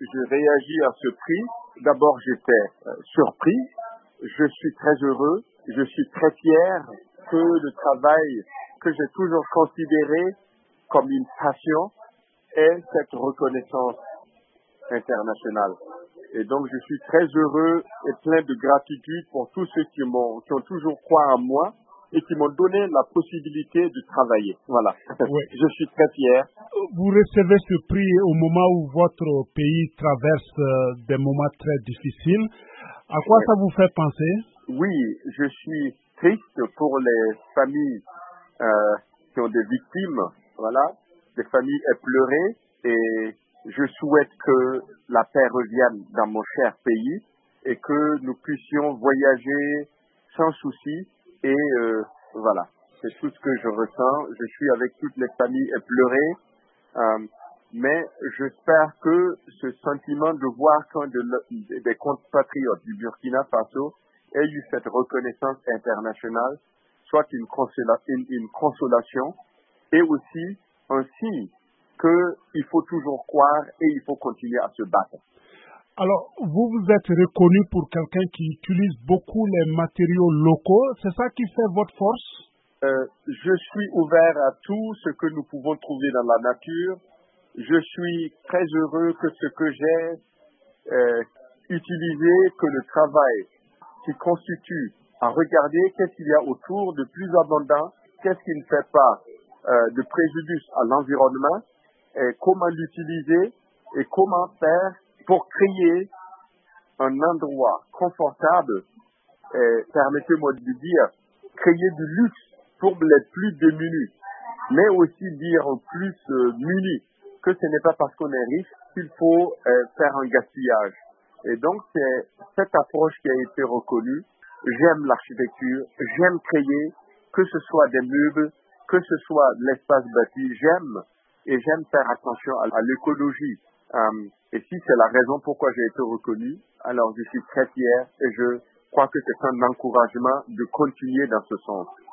je réagis à ce prix. D'abord, j'étais surpris. Je suis très heureux. Je suis très fier que le travail que j'ai toujours considéré comme une passion ait cette reconnaissance internationale. Et donc, je suis très heureux et plein de gratitude pour tous ceux qui ont toujours croit en moi et qui m'ont donné la possibilité de travailler. Voilà. Oui. Je suis très fier. Vous recevez ce prix au moment où votre pays traverse des moments très difficiles. À quoi ça vous fait penser? Oui, je suis triste pour les familles qui ont des victimes, voilà, des familles éplorées, et je souhaite que la paix revienne dans mon cher pays et que nous puissions voyager sans souci. Et voilà, c'est tout ce que je ressens. Je suis avec toutes les familles éplorées, mais j'espère que ce sentiment de voir qu'un des compatriotes du Burkina Faso ait eu cette reconnaissance internationale soit une consolation et aussi un signe qu'il faut toujours croire et il faut continuer à se battre. Alors, vous êtes reconnu pour quelqu'un qui utilise beaucoup les matériaux locaux. C'est ça qui fait votre force? Je suis ouvert à tout ce que nous pouvons trouver dans la nature. Je suis très heureux que ce que j'ai utilisé, que le travail qui constitue à regarder qu'est-ce qu'il y a autour de plus abondant, qu'est-ce qui ne fait pas de préjudice à l'environnement, et comment l'utiliser et comment faire pour créer un endroit confortable, permettez-moi de dire, créer du luxe pour les plus démunis, mais aussi dire aux plus munis que ce n'est pas parce qu'on est riche qu'il faut faire un gaspillage. Et donc, c'est cette approche qui a été reconnue. J'aime l'architecture, j'aime créer, que ce soit des meubles, que ce soit l'espace bâti, j'aime faire attention à l'écologie. Et si c'est la raison pourquoi j'ai été reconnu, alors je suis très fier et je crois que c'est un encouragement de continuer dans ce sens.